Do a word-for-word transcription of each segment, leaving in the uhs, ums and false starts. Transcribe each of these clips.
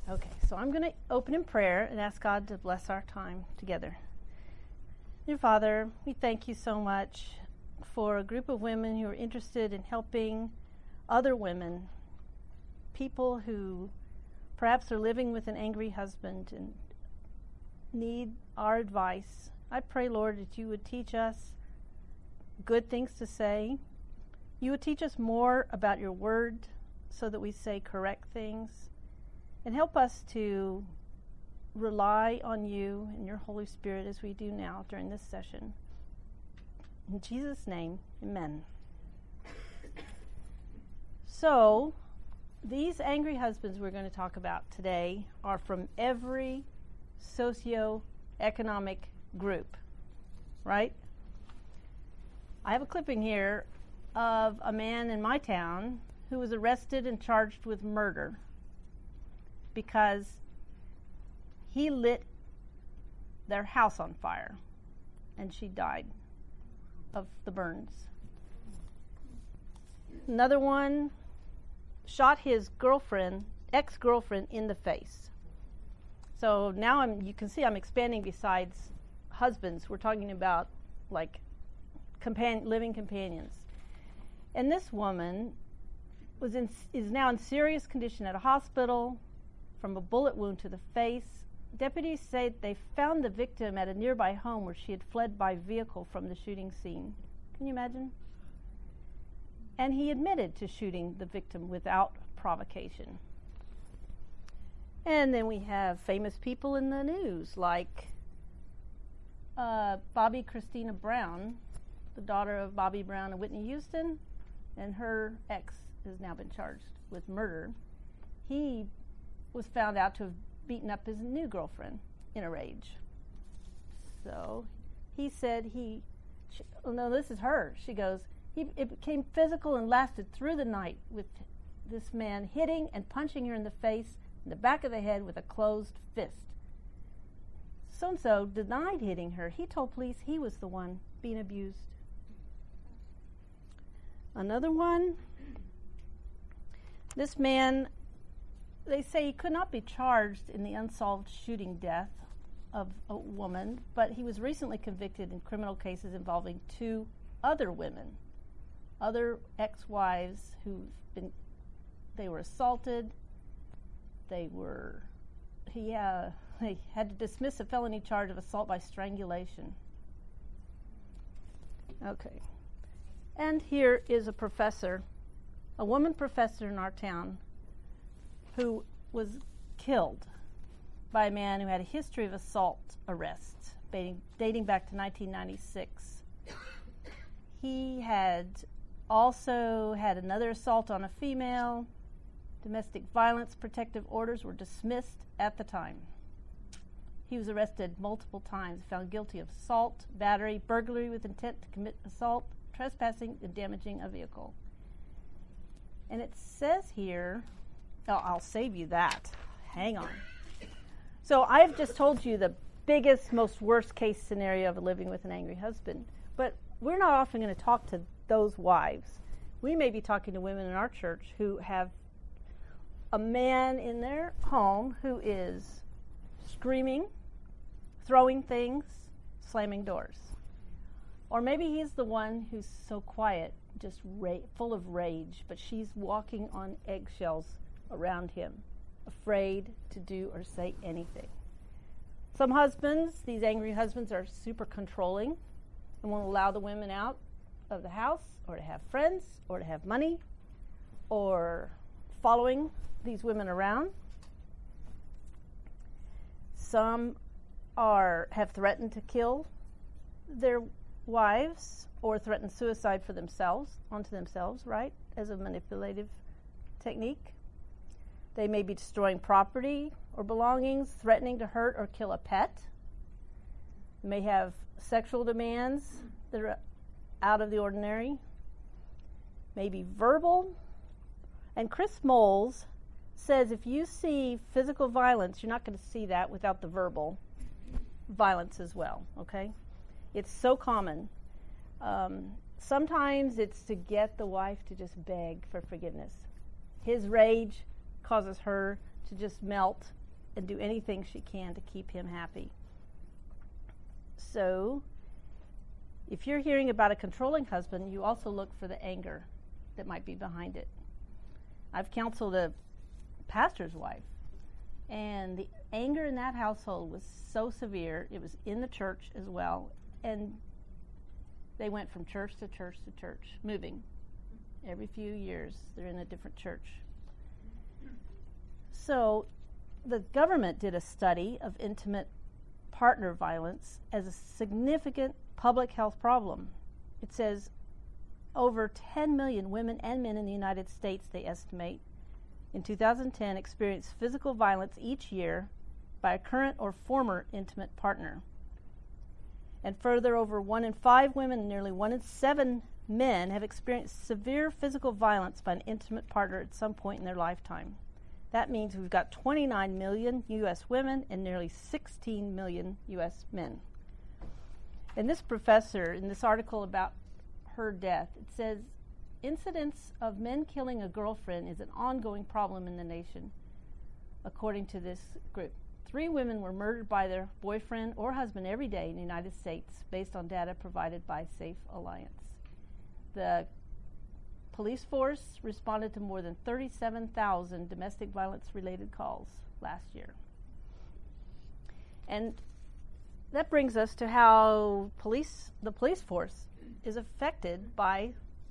Okay, so I'm going to open in prayer and ask God to bless our time together. Dear Father, we thank you so much for a group of women who are interested in helping other women, people who perhaps are living with an angry husband and need our advice. I pray, Lord, that you would teach us good things to say. You would teach us more about your word so that we say correct things. And help us to rely on you and your Holy Spirit as we do now during this session. In Jesus' name, amen. So, these angry husbands we're going to talk about today are from every socioeconomic group, right? I have a clipping here of a man in my town who was arrested and charged with murder because he lit their house on fire and she died of the burns. Another one shot his girlfriend, ex-girlfriend, in the face. So now I'm, you can see I'm expanding besides husbands. We're talking about like compan- living companions. And this woman was in, is now in serious condition at a hospital from a bullet wound to the face. Deputies say they found the victim at a nearby home where she had fled by vehicle from the shooting scene. Can you imagine? And he admitted to shooting the victim without provocation. And then we have famous people in the news, like uh, Bobby Christina Brown, the daughter of Bobby Brown and Whitney Houston, and her ex has now been charged with murder. He was found out to have beaten up his new girlfriend in a rage. So he said he, she, oh no, this is her. She goes, he, it became physical and lasted through the night with this man hitting and punching her in the face, in the back of the head with a closed fist. So-and-so denied hitting her. He told police he was the one being abused. Another one, this man, they say he could not be charged in the unsolved shooting death of a woman, but he was recently convicted in criminal cases involving two other women, other ex-wives who've been, they were assaulted, they were, he uh, they had to dismiss a felony charge of assault by strangulation. Okay. And here is a professor, a woman professor in our town, who was killed by a man who had a history of assault arrests dating, dating back to nineteen ninety-six. He had also had another assault on a female. Domestic violence protective orders were dismissed at the time. He was arrested multiple times, found guilty of assault, battery, burglary with intent to commit assault, trespassing, and damaging a vehicle. And it says here, oh, I'll save you that. Hang on. So I've just told you the biggest, most worst case scenario of living with an angry husband. But we're not often going to talk to those wives. We may be talking to women in our church who have a man in their home who is screaming, throwing things, slamming doors. Or maybe he's the one who's so quiet, just ra- full of rage, but she's walking on eggshells around him, afraid to do or say anything. Some husbands, these angry husbands, are super controlling and won't allow the women out of the house or to have friends or to have money or following these women around. Some are have threatened to kill their wives or threaten suicide for themselves, onto themselves, right, as a manipulative technique. They may be destroying property or belongings, threatening to hurt or kill a pet. They may have sexual demands that are out of the ordinary. Maybe verbal. And Chris Moles says if you see physical violence, you're not going to see that without the verbal violence as well, okay? It's so common. Um, sometimes it's to get the wife to just beg for forgiveness. His rage causes her to just melt and do anything she can to keep him happy. So, if you're hearing about a controlling husband, you also look for the anger that might be behind it. I've counseled a pastor's wife, and the anger in that household was so severe. It was in the church as well, and they went from church to church to church, moving. Every few years, they're in a different church. So, the government did a study of intimate partner violence as a significant public health problem. It says over ten million women and men in the United States, they estimate, in two thousand ten experienced physical violence each year by a current or former intimate partner. And further, over one in five women and nearly one in seven men have experienced severe physical violence by an intimate partner at some point in their lifetime. That means we've got twenty-nine million U S women and nearly sixteen million U S men. And this professor, in this article about her death, it says, incidents of men killing a girlfriend is an ongoing problem in the nation, according to this group. Three women were murdered by their boyfriend or husband every day in the United States, based on data provided by Safe Alliance. The police force responded to more than thirty-seven thousand domestic violence-related calls last year. And that brings us to how police, the police force is affected by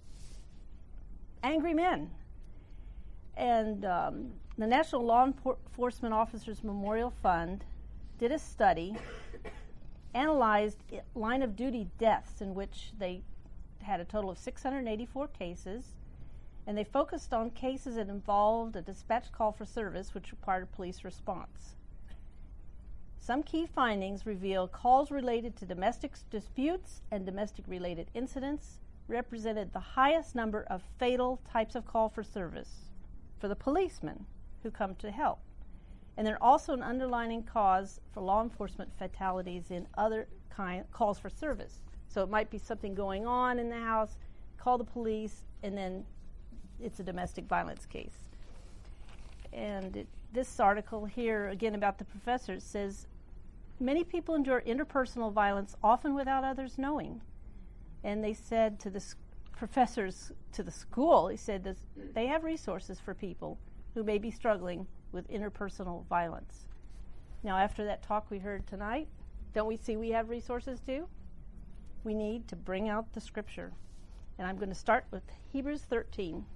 angry men. And um, the National Law Enforcement Officers Memorial Fund did a study, analyzed line of duty deaths, in which they had a total of six hundred eighty-four cases, and they focused on cases that involved a dispatch call for service, which required a police response. Some key findings reveal calls related to domestic disputes and domestic-related incidents represented the highest number of fatal types of call for service for the policemen who come to help. And they're also an underlying cause for law enforcement fatalities in other kind calls for service. So it might be something going on in the house, call the police, and then it's a domestic violence case. And it, this article here, again about the professor, says, many people endure interpersonal violence, often without others knowing. And they said to the s- professors, to the school, he said this, they have resources for people who may be struggling with interpersonal violence. Now, after that talk we heard tonight, don't we see we have resources too? We need to bring out the scripture. And I'm going to start with Hebrews thirteen.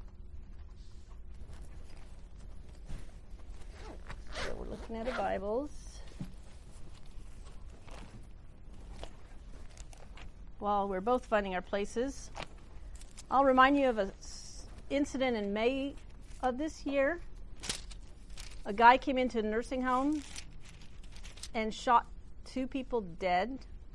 So we're looking at our Bibles. While we're both finding our places, I'll remind you of an s- incident in May of this year. A guy came into a nursing home and shot two people dead,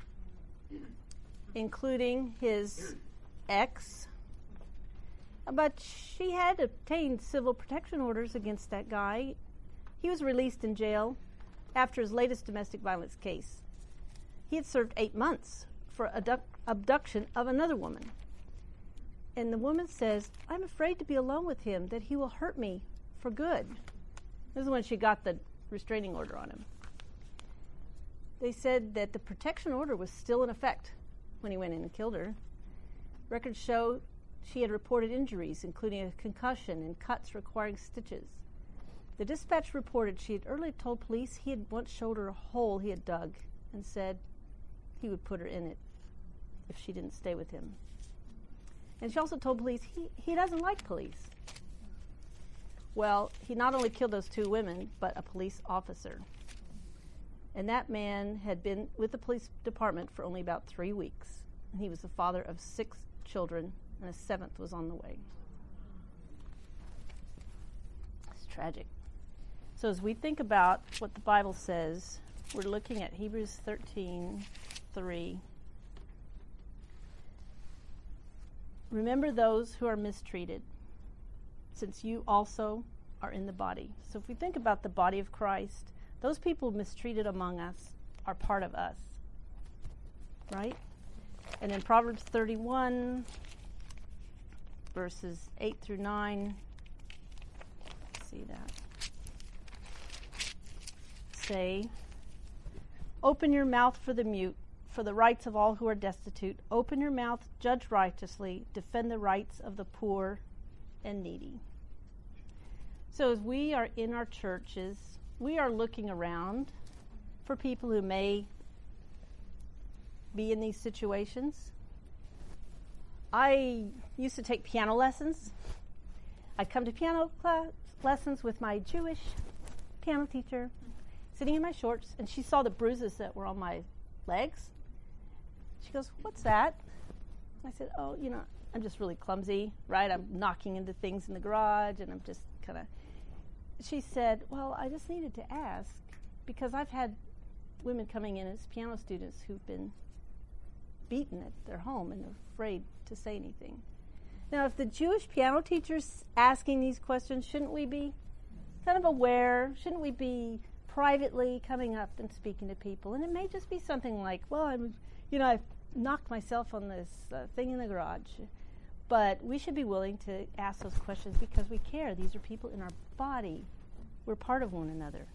including his ex. But she had obtained civil protection orders against that guy. He was released in jail after his latest domestic violence case. He had served eight months for abduct- abduction of another woman. And the woman says, I'm afraid to be alone with him, that he will hurt me for good. This is when she got the restraining order on him. They said that the protection order was still in effect when he went in and killed her. Records show she had reported injuries, including a concussion and cuts requiring stitches. The dispatch reported she had earlier told police he had once showed her a hole he had dug and said he would put her in it if she didn't stay with him. And she also told police he, he doesn't like police. Well, he not only killed those two women, but a police officer. And that man had been with the police department for only about three weeks. And he was the father of six children, and a seventh was on the way. It's tragic. So as we think about what the Bible says, we're looking at Hebrews thirteen three. Remember those who are mistreated, since you also are in the body. So if we think about the body of Christ, those people mistreated among us are part of us, right? And in Proverbs thirty-one, verses eight through nine, see that. say, open your mouth for the mute, for the rights of all who are destitute. Open your mouth, judge righteously, defend the rights of the poor and needy. So as we are in our churches, we are looking around for people who may be in these situations. I used to take piano lessons. I'd come to piano class lessons with my Jewish piano teacher, sitting in my shorts, and she saw the bruises that were on my legs. She goes, "What's that?" I said, "Oh, you know, I'm just really clumsy, right? I'm knocking into things in the garage, and I'm just kind of..." She said, "Well, I just needed to ask, because I've had women coming in as piano students who've been beaten at their home and are afraid to say anything." Now, if the Jewish piano teacher's asking these questions, shouldn't we be kind of aware? Shouldn't we be privately coming up and speaking to people? And it may just be something like, well, I'm, you know, I've knocked myself on this uh, thing in the garage. But we should be willing to ask those questions because we care. These are people in our body. We're part of one another.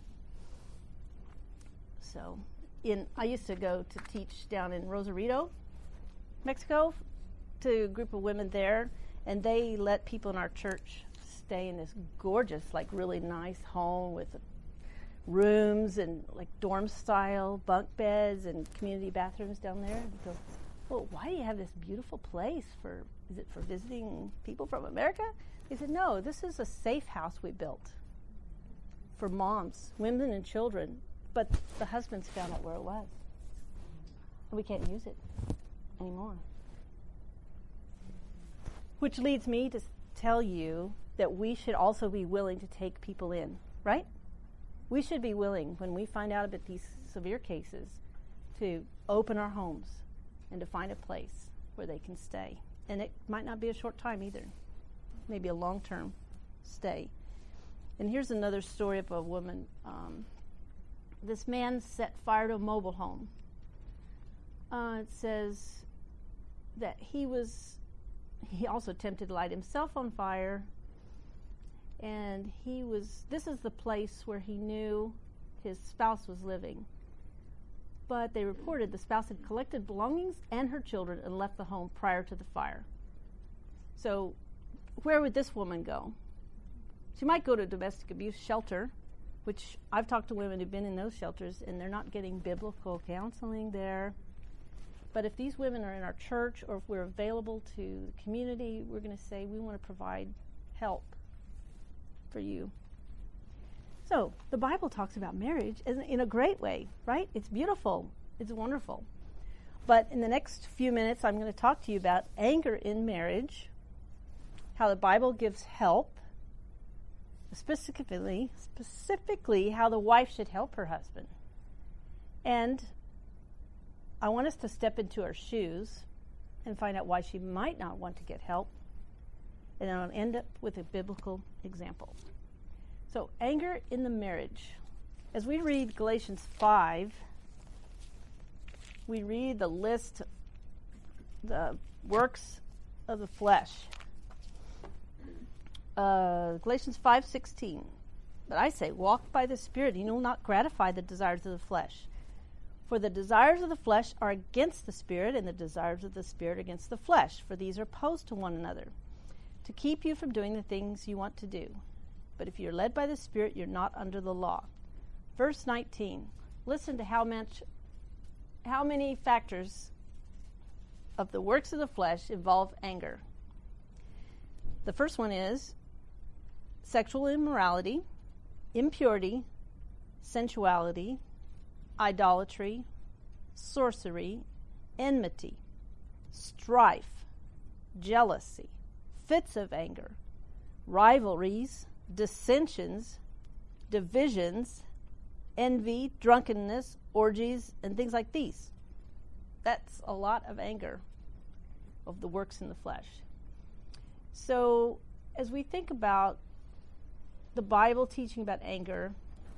So, in I used to go to teach down in Rosarito, Mexico, to a group of women there, and they let people in our church stay in this gorgeous, like really nice home with rooms and like dorm style bunk beds and community bathrooms down there. And go, well, why do you have this beautiful place for, is it for visiting people from America? They said, no, this is a safe house we built for moms, women and children, but the husbands found out where it was. And we can't use it anymore. Which leads me to tell you that we should also be willing to take people in, right? We should be willing, when we find out about these severe cases, to open our homes and to find a place where they can stay. And it might not be a short time either. Maybe a long-term stay. And here's another story of a woman. Um, this man set fire to a mobile home. Uh, it says that he was... He also attempted to light himself on fire, and he was, this is the place where he knew his spouse was living. But they reported the spouse had collected belongings and her children and left the home prior to the fire. So where would this woman go? She might go to a domestic abuse shelter, which I've talked to women who've been in those shelters, and they're not getting biblical counseling there. But if these women are in our church, or if we're available to the community, we're going to say we want to provide help for you. So the Bible talks about marriage in a great way, right? It's beautiful. It's wonderful. But in the next few minutes, I'm going to talk to you about anger in marriage, how the Bible gives help, specifically, specifically how the wife should help her husband. And I want us to step into her shoes and find out why she might not want to get help. And then I'll end up with a biblical example. So, anger in the marriage. As we read Galatians five, we read the list, the works of the flesh. Uh, Galatians five sixteen. But I say, walk by the Spirit, and you will not gratify the desires of the flesh. For the desires of the flesh are against the Spirit, and the desires of the Spirit against the flesh. For these are opposed to one another, to keep you from doing the things you want to do. But if you're led by the Spirit, you're not under the law. Verse nineteen. Listen to how much, how many factors of the works of the flesh involve anger. The first one is sexual immorality, impurity, sensuality, idolatry, sorcery, enmity, strife, jealousy, fits of anger, rivalries, dissensions, divisions, envy, drunkenness, orgies, and things like these. That's a lot of anger of the works in the flesh. So as we think about the Bible teaching about anger,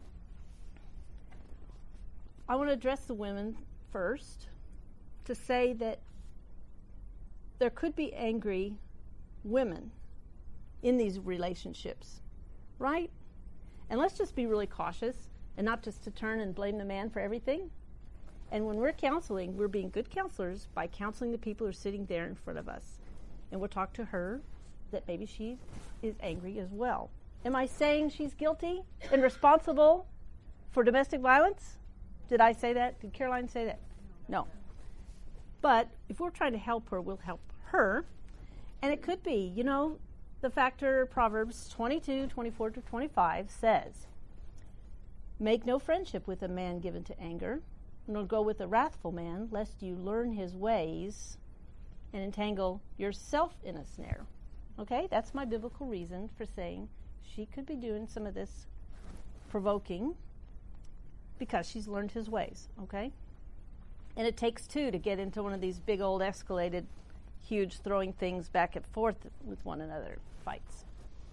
I want to address the women first to say that there could be angry women in these relationships, right? And let's just be really cautious and not just to turn and blame the man for everything. And when we're counseling, we're being good counselors by counseling the people who are sitting there in front of us. And we'll talk to her that maybe she is angry as well. Am I saying she's guilty and responsible for domestic violence? Did I say that? Did Caroline say that? No. But if we're trying to help her, we'll help her. And it could be, you know, the factor Proverbs twenty-two, twenty-four to twenty-five says, make no friendship with a man given to anger, nor go with a wrathful man, lest you learn his ways and entangle yourself in a snare. Okay, that's my biblical reason for saying she could be doing some of this provoking because she's learned his ways, okay? And it takes two to get into one of these big old escalated, huge throwing things back and forth with one another fights.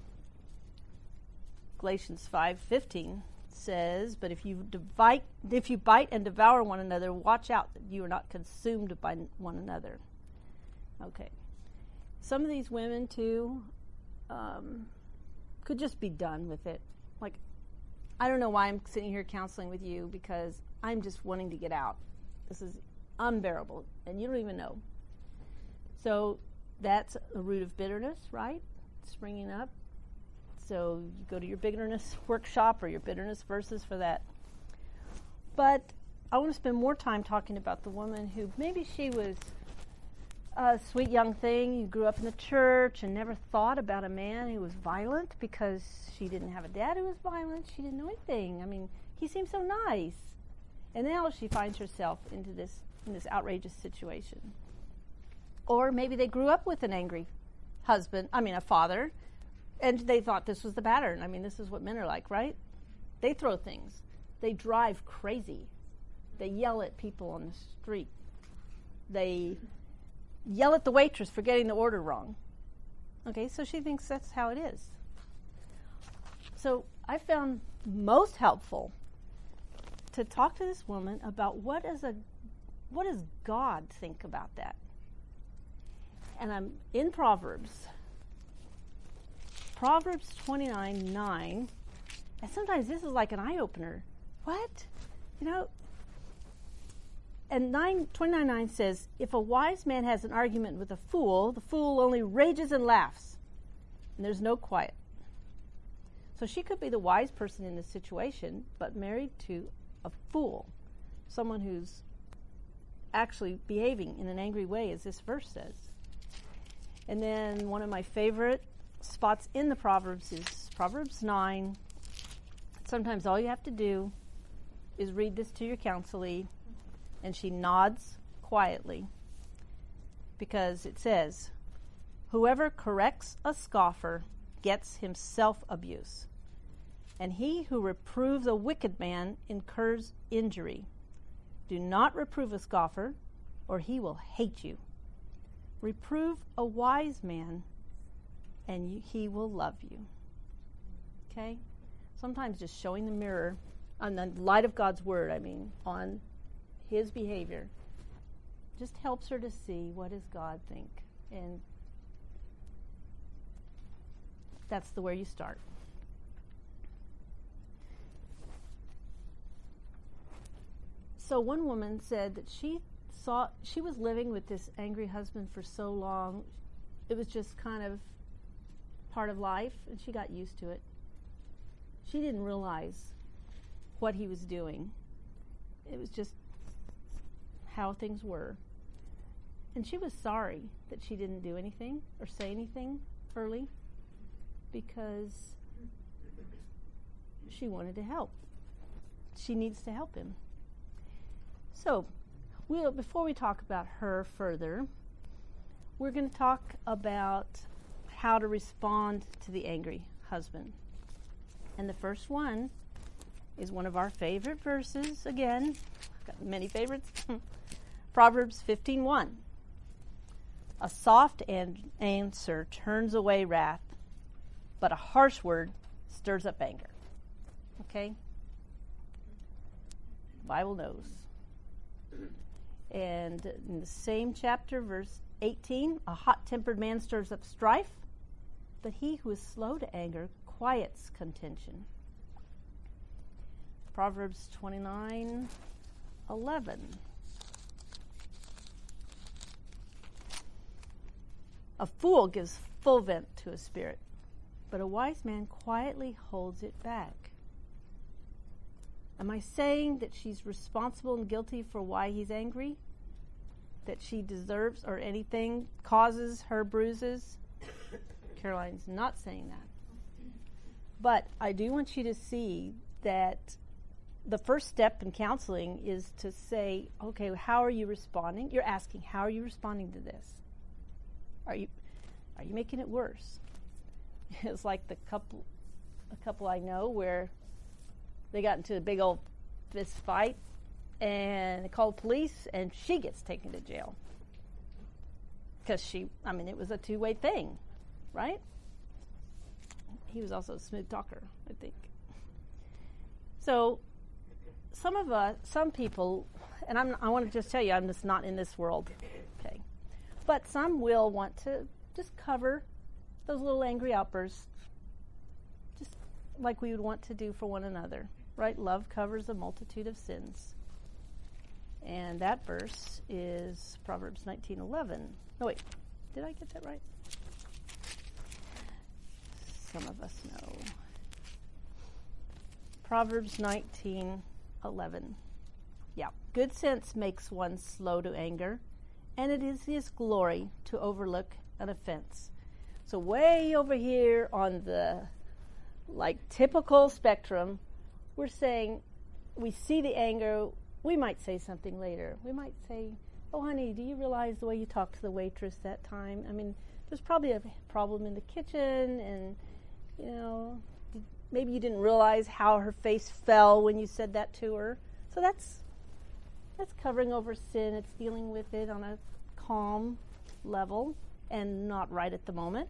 Galatians five fifteen says, but if you divide, if you bite and devour one another, watch out that you are not consumed by one another. Okay. Some of these women, too, um, could just be done with it. Like, I don't know why I'm sitting here counseling with you, because I'm just wanting to get out. This is unbearable, and you don't even know. So that's a root of bitterness, right? Springing up. So you go to your bitterness workshop or your bitterness verses for that. But I want to spend more time talking about the woman who maybe she was a sweet young thing who grew up in the church and never thought about a man who was violent because she didn't have a dad who was violent. She didn't know anything. I mean, he seemed so nice. And now she finds herself into this in this outrageous situation. Or maybe they grew up with an angry husband, I mean a father, and they thought this was the pattern. I mean, this is what men are like, right? They throw things. They drive crazy. They yell at people on the street. They yell at the waitress for getting the order wrong. Okay, so she thinks that's how it is. So I found most helpful to talk to this woman about what is a what does God think about that? And I'm in Proverbs. Proverbs twenty-nine nine. And sometimes this is like an eye-opener. What? You know, and nine twenty-nine nine says, if a wise man has an argument with a fool, the fool only rages and laughs, and there's no quiet. So she could be the wise person in this situation, but married to a fool, someone who's actually behaving in an angry way, as this verse says. And then one of my favorite spots in the Proverbs is Proverbs nine. Sometimes all you have to do is read this to your counselee, and she nods quietly, because it says, whoever corrects a scoffer gets himself abuse, and he who reproves a wicked man incurs injury. Do not reprove a scoffer, or he will hate you. Reprove a wise man, and you, he will love you. Okay? Sometimes just showing the mirror, on the light of God's word, I mean, on his behavior, just helps her to see what does God think. And that's the where you start. So one woman said that she saw she was living with this angry husband for so long, it was just kind of part of life, and she got used to it. She didn't realize what he was doing. It was just how things were. And she was sorry that she didn't do anything or say anything early, because she wanted to help. She needs to help him. So, we'll, before we talk about her further, we're going to talk about how to respond to the angry husband. And the first one is one of our favorite verses. Again, I've got many favorites. Proverbs fifteen one. A soft an- answer turns away wrath, but a harsh word stirs up anger. Okay? The Bible knows. And in the same chapter, verse eighteen, a hot-tempered man stirs up strife, but he who is slow to anger quiets contention. Proverbs twenty-nine eleven. A fool gives full vent to his spirit, but a wise man quietly holds it back. Am I saying that she's responsible and guilty for why he's angry? That she deserves or anything causes her bruises? Caroline's not saying that. But I do want you to see that the first step in counseling is to say, okay, how are you responding? You're asking, how are you responding to this? Are you are you making it worse? It's like the couple a couple I know where they got into a big old fist fight and they called police and she gets taken to jail. Because she, I mean, it was a two-way thing, right? He was also a smooth talker, I think. So some of us, some people, and I'm, I want to just tell you, I'm just not in this world, okay? But some will want to just cover those little angry outbursts, just like we would want to do for one another, right? Love covers a multitude of sins. And that verse is Proverbs nineteen eleven. No, wait, did I get that right? Some of us know. Proverbs nineteen eleven. Yeah. Good sense makes one slow to anger, and it is his glory to overlook an offense. So way over here on the like typical spectrum, we're saying we see the anger, we might say something later. We might say, oh honey, do you realize the way you talked to the waitress that time? I mean, there's probably a problem in the kitchen, and you know, maybe you didn't realize how her face fell when you said that to her. So that's that's covering over sin. It's dealing with it on a calm level and not right at the moment.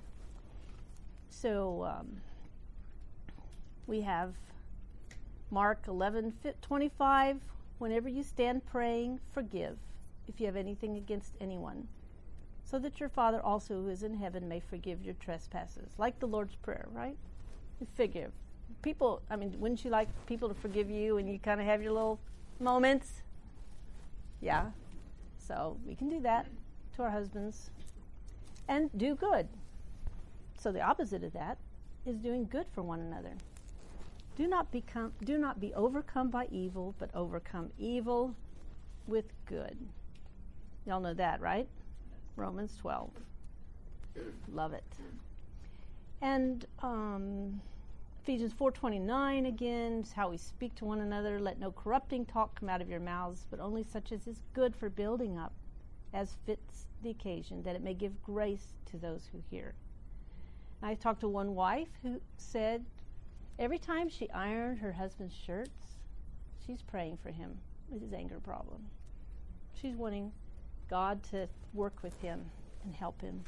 So um, we have Mark eleven twenty-five. Whenever you stand praying, forgive if you have anything against anyone, so that your Father also who is in heaven may forgive your trespasses. Like the Lord's Prayer, right? You forgive. People, I mean, wouldn't you like people to forgive you and you kind of have your little moments? Yeah. So we can do that to our husbands. And do good. So the opposite of that is doing good for one another. Do not become, do not be overcome by evil, but overcome evil with good. Y'all know that, right? Romans twelve. Love it. And um, Ephesians four twenty-nine again is how we speak to one another. Let no corrupting talk come out of your mouths, but only such as is good for building up, as fits the occasion, that it may give grace to those who hear. And I talked to one wife who said every time she ironed her husband's shirts, she's praying for him with his anger problem. She's wanting God to work with him and help him.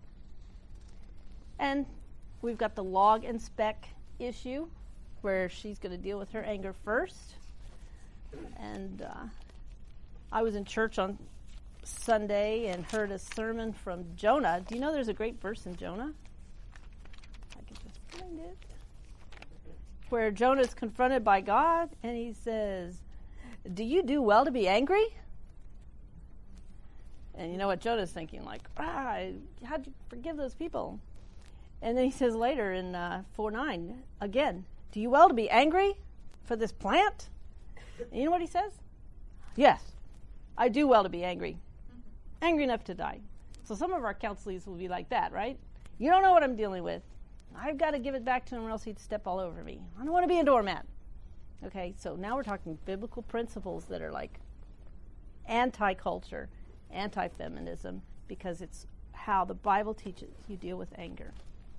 And we've got the log and speck issue, where she's going to deal with her anger first. And uh, I was in church on Sunday and heard a sermon from Jonah. Do you know there's a great verse in Jonah? I can just find it. Where Jonah is confronted by God, and he says, do you do well to be angry? And you know what Jonah's thinking, like, ah, how'd you forgive those people? And then he says later in uh, four nine, again, do you well to be angry for this plant? And you know what he says? Yes, I do well to be angry. Angry enough to die. So some of our counselees will be like that, right? You don't know what I'm dealing with. I've got to give it back to him or else he'd step all over me. I don't want to be a doormat. Okay, so now we're talking biblical principles that are like anti-culture, anti-feminism, because it's how the Bible teaches you deal with anger.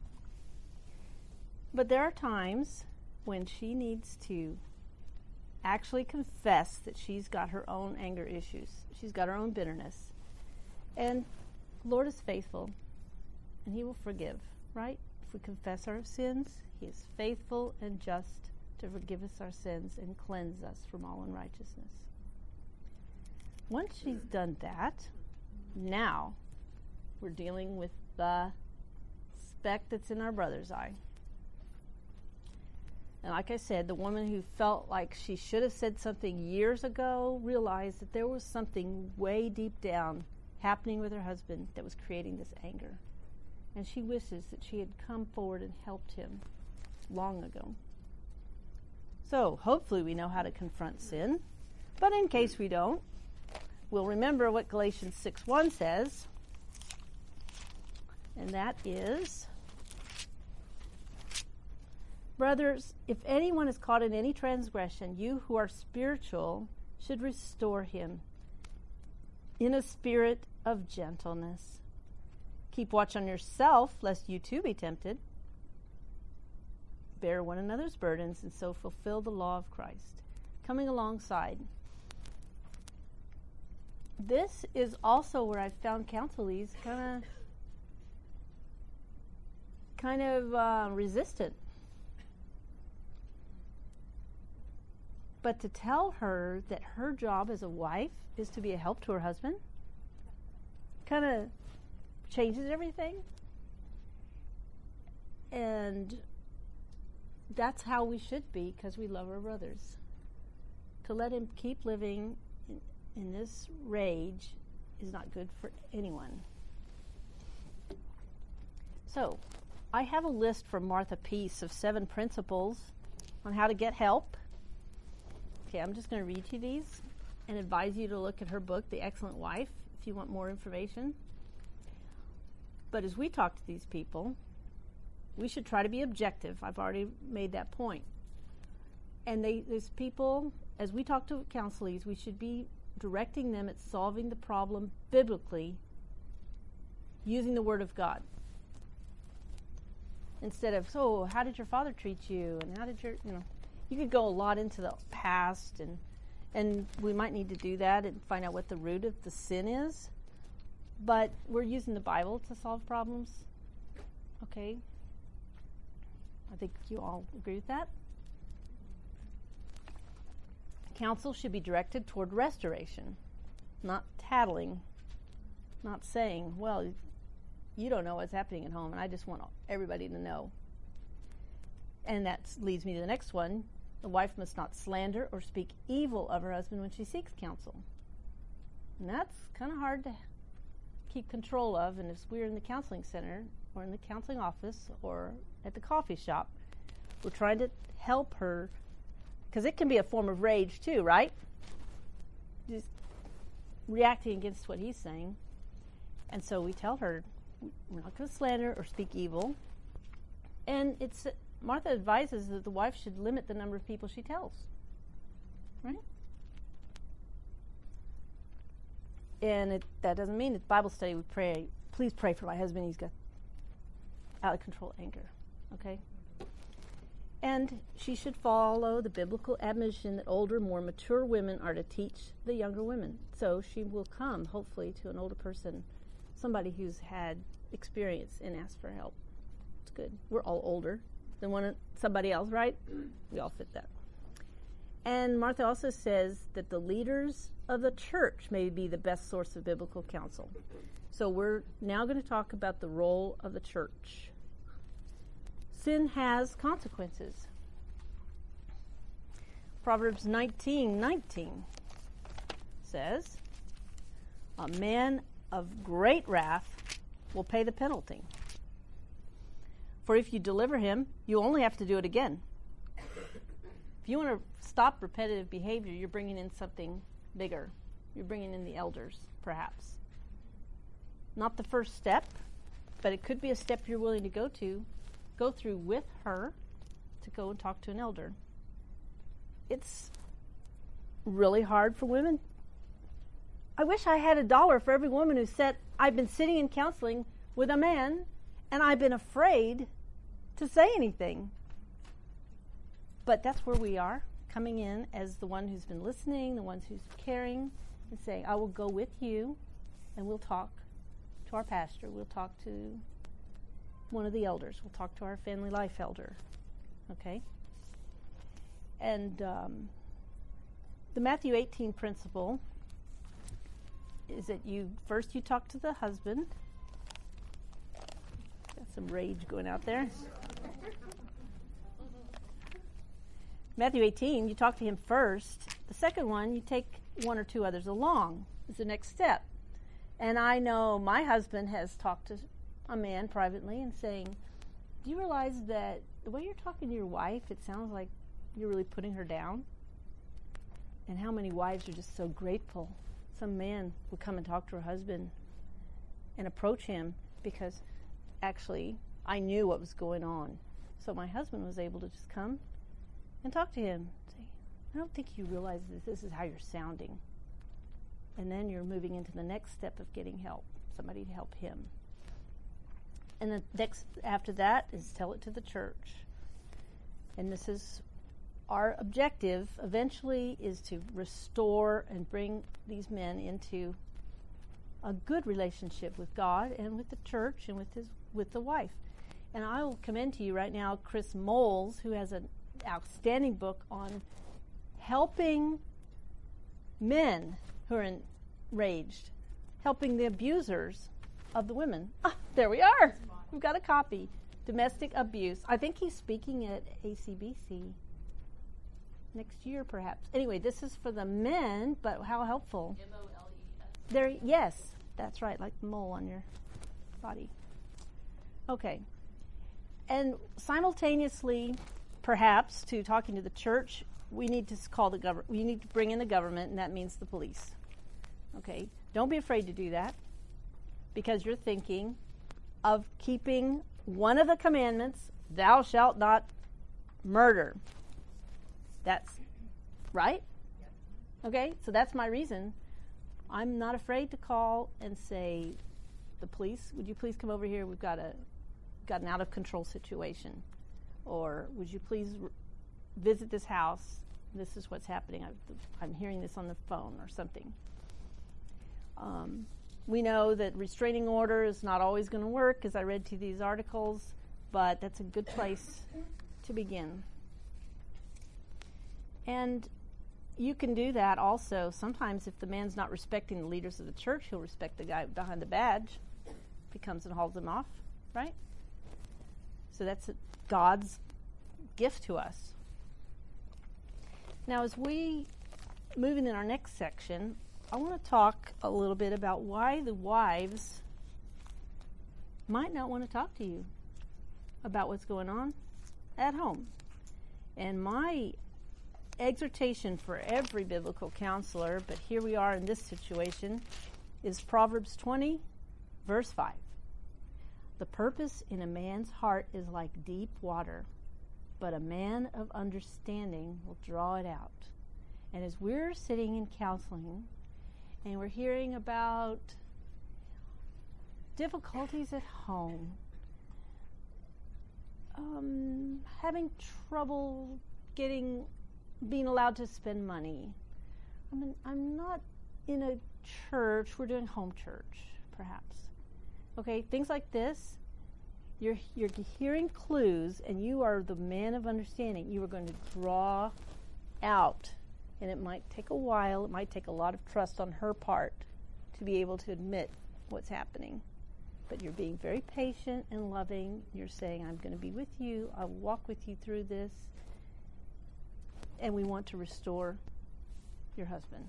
But there are times when she needs to actually confess that she's got her own anger issues. She's got her own bitterness. And the Lord is faithful, and he will forgive, right? If we confess our sins, he is faithful and just to forgive us our sins and cleanse us from all unrighteousness. Once she's done that, now we're dealing with the speck that's in our brother's eye. And like I said, the woman who felt like she should have said something years ago realized that there was something way deep down happening with her husband that was creating this anger. And she wishes that she had come forward and helped him long ago. So hopefully we know how to confront sin. But in case we don't, we'll remember what Galatians six one says. And that is, brothers, if anyone is caught in any transgression, you who are spiritual should restore him in a spirit of gentleness. Keep watch on yourself, lest you too be tempted. Bear one another's burdens, and so fulfill the law of Christ. Coming alongside. This is also where I found counselees kind of kind of uh, resistant. But to tell her that her job as a wife is to be a help to her husband kind of changes everything. And that's how we should be, because we love our brothers. To let him keep living in, in this rage is not good for anyone. So, I have a list from Martha Peace of seven principles on how to get help. Okay, I'm just going to read you these and advise you to look at her book, The Excellent Wife, if you want more information. But as we talk to these people, we should try to be objective. I've already made that point. And they, these people, as we talk to counselees, we should be directing them at solving the problem biblically using the Word of God. Instead of, so how did your father treat you? And how did your, you know, you could go a lot into the past, and and we might need to do that and find out what the root of the sin is. But we're using the Bible to solve problems. Okay? I think you all agree with that. Counsel should be directed toward restoration, not tattling, not saying, well, you don't know what's happening at home, and I just want everybody to know. And that leads me to the next one. The wife must not slander or speak evil of her husband when she seeks counsel. And that's kind of hard to keep control of, and if we're in the counseling center or in the counseling office or at the coffee shop, we're trying to help her, because it can be a form of rage too, right? Just reacting against what he's saying. And so we tell her, we're not going to slander or speak evil. And it's Martha advises that the wife should limit the number of people she tells. Right? And it, that doesn't mean at Bible study we pray, please pray for my husband, he's got out of control anger. Okay? And she should follow the biblical admonition that older, more mature women are to teach the younger women. So she will come, hopefully, to an older person, somebody who's had experience, and ask for help. It's good. We're all older than one somebody else, right? We all fit that. And Martha also says that the leaders of the church may be the best source of biblical counsel. So we're now going to talk about the role of the church. Sin has consequences. Proverbs nineteen nineteen says, a man of great wrath will pay the penalty. For if you deliver him, you only have to do it again. If you want to stop repetitive behavior, you're bringing in something bigger. You're bringing in the elders, perhaps. Not the first step, but it could be a step you're willing to go to, go through with her to go and talk to an elder. It's really hard for women. I wish I had a dollar for every woman who said, I've been sitting in counseling with a man and I've been afraid to say anything. But that's where we are, coming in as the one who's been listening, the ones who's caring, and saying, I will go with you and we'll talk to our pastor. We'll talk to one of the elders. We'll talk to our family life elder. Okay? And um, the Matthew eighteen principle is that you first you talk to the husband. Got some rage going out there. Matthew eighteen, you talk to him first. The second one, you take one or two others along. Is the next step. And I know my husband has talked to a man privately and saying, do you realize that the way you're talking to your wife, it sounds like you're really putting her down? And how many wives are just so grateful. Some man would come and talk to her husband and approach him because actually I knew what was going on. So my husband was able to just come and talk to him. Say, I don't think you realize that this is how you're sounding. And then you're moving into the next step of getting help, somebody to help him. And the next after that is tell it to the church. And this is our objective eventually, is to restore and bring these men into a good relationship with God and with the church and with his with the wife. And I will commend to you right now Chris Moles, who has an outstanding book on helping men who are enraged, helping the abusers of the women. Ah, there we are. We've got a copy. Domestic abuse. I think he's speaking at A C B C next year, perhaps. Anyway, this is for the men, but how helpful. M O L E S. There, yes, that's right, like the mole on your body. Okay. And simultaneously, perhaps, to talking to the church, we need to call the government. We need to bring in the government, and that means the police. Okay? Don't be afraid to do that, because you're thinking of keeping one of the commandments, thou shalt not murder. That's right? Okay? So that's my reason. I'm not afraid to call and say, the police, would you please come over here? We've got a got an out-of-control situation. Or would you please r- visit this house? This is what's happening. I've, I'm hearing this on the phone or something. Um, we know that restraining order is not always going to work, as I read to these articles, but that's a good place to begin. And you can do that also. Sometimes if the man's not respecting the leaders of the church, he'll respect the guy behind the badge. If he comes and hauls them off, right? So that's a, God's gift to us. Now, as we move in our next section, I want to talk a little bit about why the wives might not want to talk to you about what's going on at home. And my exhortation for every biblical counselor, but here we are in this situation, is Proverbs twenty, verse five. The purpose in a man's heart is like deep water, but a man of understanding will draw it out. And as we're sitting in counseling and we're hearing about difficulties at home, um, having trouble getting, being allowed to spend money. I mean, I'm not in a church, we're doing home church, perhaps. Okay, things like this, you're you're hearing clues, and you are the man of understanding. You are going to draw out, and it might take a while. It might take a lot of trust on her part to be able to admit what's happening. But you're being very patient and loving. You're saying, I'm going to be with you. I'll walk with you through this. And we want to restore your husband.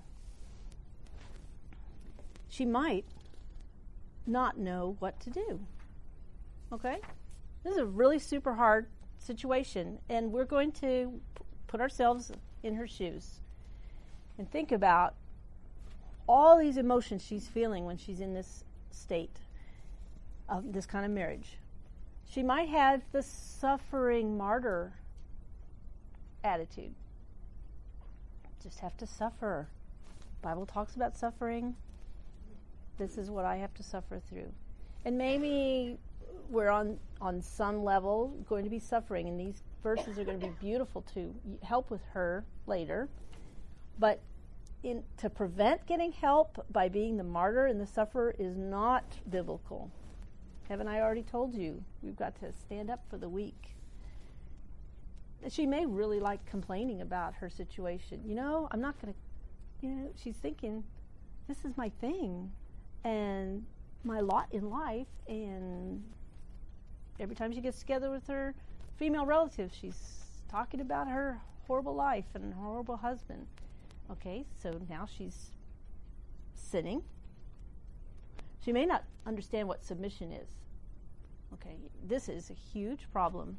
She might not know what to do. Okay? This is a really super hard situation, and we're going to p- put ourselves in her shoes and think about all these emotions she's feeling when she's in this state of this kind of marriage. She might have the suffering martyr attitude. Just have to suffer. Bible talks about suffering. This is what I have to suffer through. And maybe we're on, on some level going to be suffering, and these verses are going to be beautiful to help with her later. But in, to prevent getting help by being the martyr and the sufferer is not biblical. Haven't I already told you? We've got to stand up for the weak. She may really like complaining about her situation. You know, I'm not going to, you know, she's thinking, this is my thing and my lot in life. And every time she gets together with her female relatives, she's talking about her horrible life and a horrible husband. Okay, so now she's sinning. She may not understand what submission is. Okay, this is a huge problem.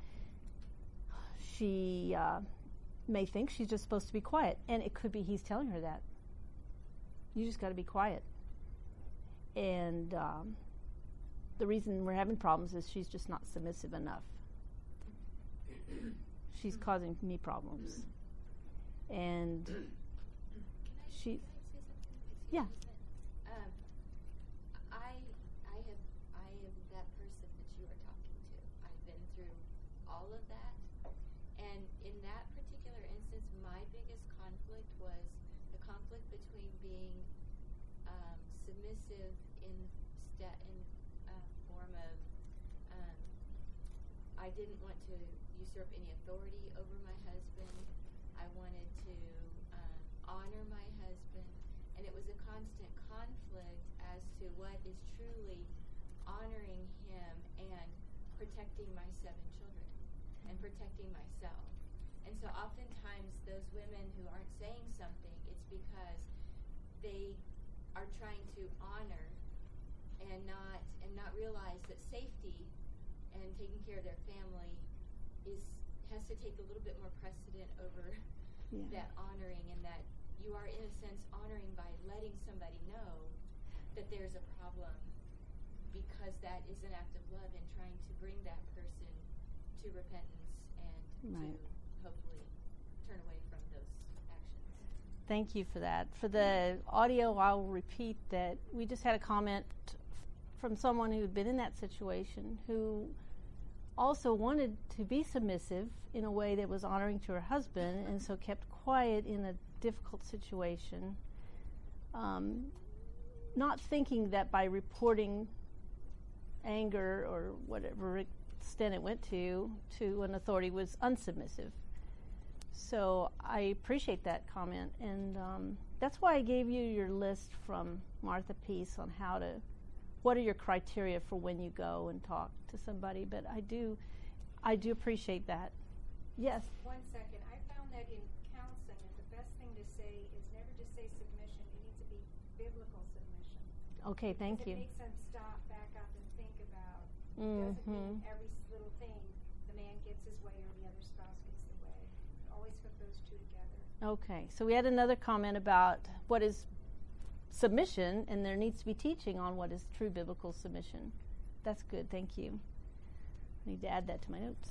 She uh, may think she's just supposed to be quiet, and it could be he's telling her that. You just got to be quiet. And um, the reason we're having problems is she's just not submissive enough. She's causing me problems. And Can I, she, can I say something? Excuse yeah. me just a minute. Um, I, I have, I am that person that you are talking to. I've been through all of that, and in that particular instance, my biggest conflict was the conflict between being um, submissive in sta- in uh, form of um, I didn't want to usurp any authority over my husband. I wanted to um, honor my husband, and it was a constant conflict as to what is truly honoring him and protecting my seven children and protecting myself. And so oftentimes those women who aren't saying something, it's because they are trying to honor and not and not realize that safety and taking care of their family is has to take a little bit more precedent over yeah. that honoring, and that you are in a sense honoring by letting somebody know that there's a problem, because that is an act of love in trying to bring that person to repentance and right. to hopefully turn away from those actions. Thank you for that. For the audio, I'll repeat that we just had a comment from someone who had been in that situation, who also wanted to be submissive in a way that was honoring to her husband, and so kept quiet in a difficult situation, um, not thinking that by reporting anger or whatever extent it went to, to an authority was unsubmissive. So I appreciate that comment, and um, that's why I gave you your list from Martha Peace on how to, what are your criteria for when you go and talk to somebody. But I do, I do appreciate that. Yes? One second. I found that in counseling, that the best thing to say is never just say submission. It needs to be biblical submission. Okay, thank because you. It makes them stop, back up, and think about, Mm-hmm. doesn't mean every little thing the man gets his way or the other spouse gets the way. Always put those two together. Okay, so we had another comment about what is submission, and there needs to be teaching on what is true biblical submission. That's good, thank you. I need to add that to my notes.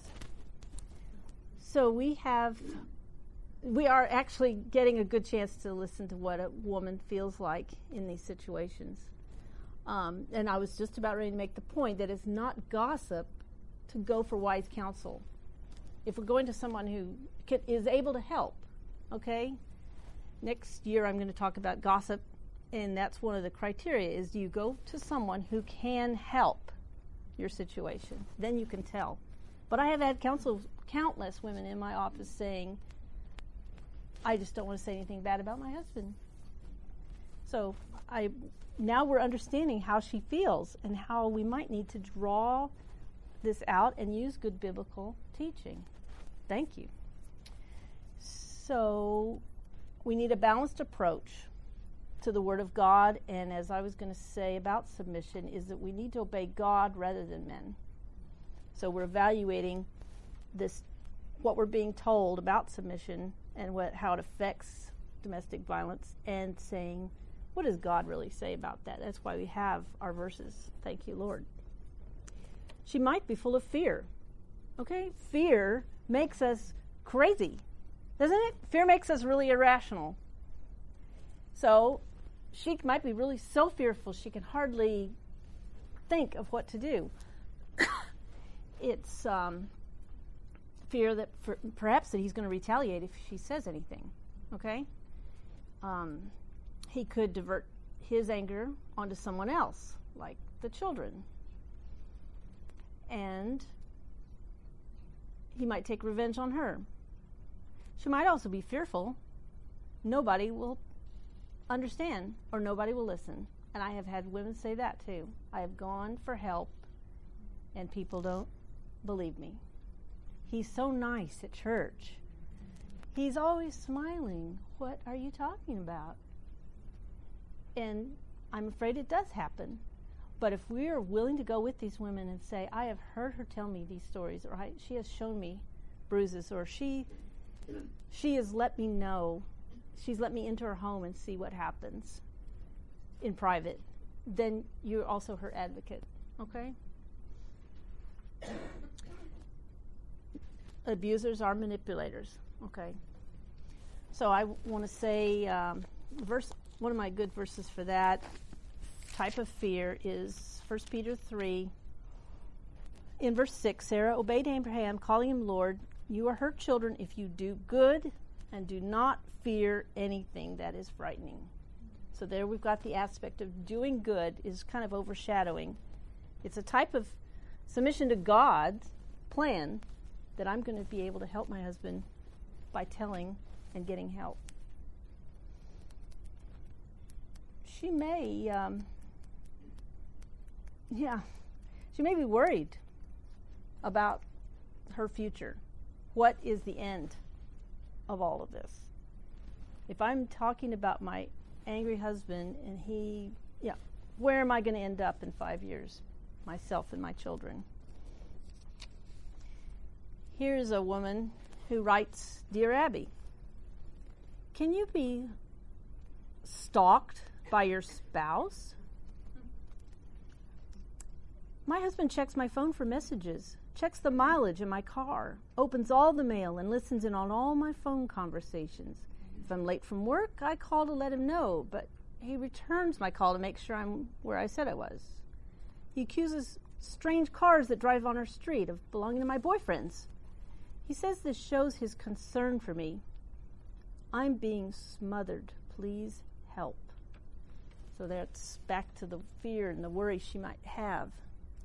So we have, we are actually getting a good chance to listen to what a woman feels like in these situations. Um, and I was just about ready to make the point that it's not gossip to go for wise counsel. If we're going to someone who can, is able to help, okay? Next year I'm going to talk about gossip, and that's one of the criteria, is you go to someone who can help your situation. Then you can tell. But I have had counsel, countless women in my office saying, I just don't want to say anything bad about my husband. So I now we're understanding how she feels and how we might need to draw this out and use good biblical teaching. Thank you. So we need a balanced approach to the Word of God, and as I was going to say about submission, is that we need to obey God rather than men. So we're evaluating this, what we're being told about submission and what how it affects domestic violence, and saying, what does God really say about that? That's why we have our verses. Thank you, Lord. She might be full of fear. Okay? Fear makes us crazy, doesn't it? Fear makes us really irrational. So she might be really so fearful she can hardly think of what to do. It's um, fear that for, perhaps that he's going to retaliate if she says anything. Okay? Um, he could divert his anger onto someone else, like the children. And he might take revenge on her. She might also be fearful nobody will understand or nobody will listen. And I have had women say that too. I have gone for help and people don't believe me. He's so nice at church. He's always smiling. What are you talking about? And I'm afraid it does happen. But if we are willing to go with these women and say, I have heard her tell me these stories, or I, she has shown me bruises, or she she has let me know, she's let me into her home and see what happens in private, then you're also her advocate, okay? Abusers are manipulators, okay? So I want to say, um, verse one of my good verses for that type of fear is First Peter three. In verse six, Sarah obeyed Abraham, calling him Lord. You are her children if you do good and do not fear anything that is frightening. So there we've got the aspect of doing good is kind of overshadowing. It's a type of submission to God's plan that I'm going to be able to help my husband by telling and getting help. She may, um, yeah, she may be worried about her future. What is the end of all of this? If I'm talking about my angry husband and he, yeah, where am I going to end up in five years? Myself and my children. Here's a woman who writes, Dear Abby, can you be stalked by your spouse? My husband checks my phone for messages, checks the mileage in my car, opens all the mail, and listens in on all my phone conversations. If I'm late from work, I call to let him know, but he returns my call to make sure I'm where I said I was. He accuses strange cars that drive on our street of belonging to my boyfriends. He says this shows his concern for me. I'm being smothered. Please help. So that's back to the fear and the worry she might have.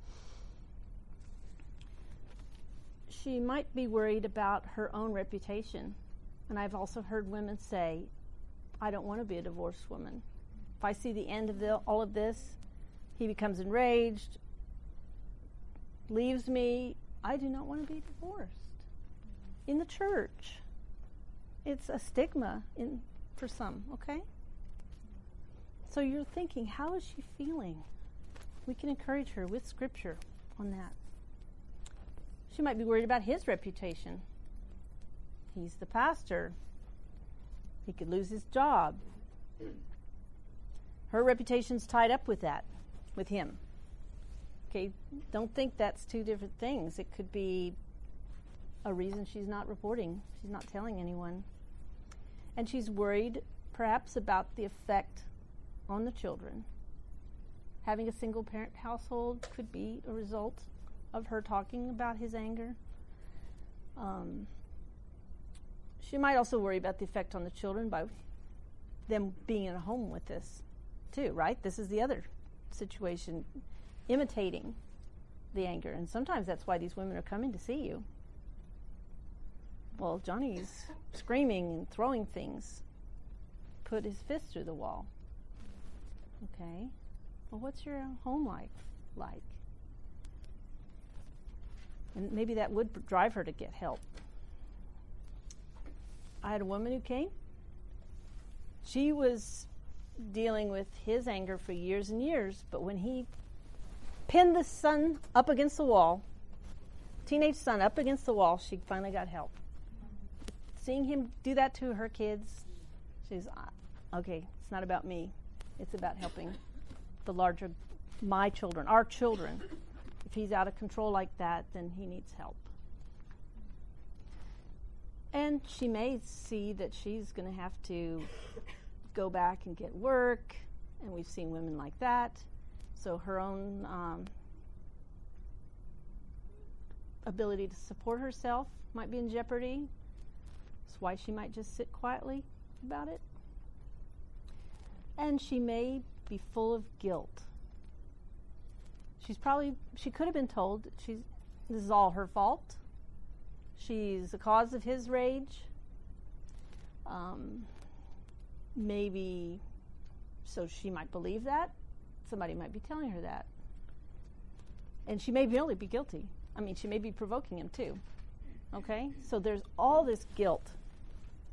She might be worried about her own reputation. And I've also heard women say, I don't want to be a divorced woman. If I see the end of the, all of this, he becomes enraged, leaves me, I do not want to be divorced. In the church, it's a stigma in for some, okay? So you're thinking, how is she feeling? We can encourage her with scripture on that. She might be worried about his reputation. He's the pastor. He could lose his job. Her reputation's tied up with that, with him. Okay, don't think that's two different things. It could be a reason she's not reporting. She's not telling anyone. And she's worried perhaps about the effect on the children. Having a single parent household could be a result of her talking about his anger. Um, she might also worry about the effect on the children by them being in a home with this too, right? This is the other situation, imitating the anger. And sometimes that's why these women are coming to see you. Well, Johnny's screaming and throwing things. Put his fist through the wall. Okay. Well, what's your home life like? And maybe that would drive her to get help. I had a woman who came. She was dealing with his anger for years and years, but when he pinned the son up against the wall, teenage son up against the wall, she finally got help. Seeing him do that to her kids, she's, okay, it's not about me. It's about helping the larger, my children, our children. If he's out of control like that, then he needs help. And she may see that she's going to have to go back and get work, and we've seen women like that. So her own um, ability to support herself might be in jeopardy. That's why she might just sit quietly about it. And she may be full of guilt. She's probably, she could have been told that she's, this is all her fault. She's the cause of his rage. Um, maybe, so she might believe that. Somebody might be telling her that. And she may really be guilty. I mean, she may be provoking him too. Okay? So there's all this guilt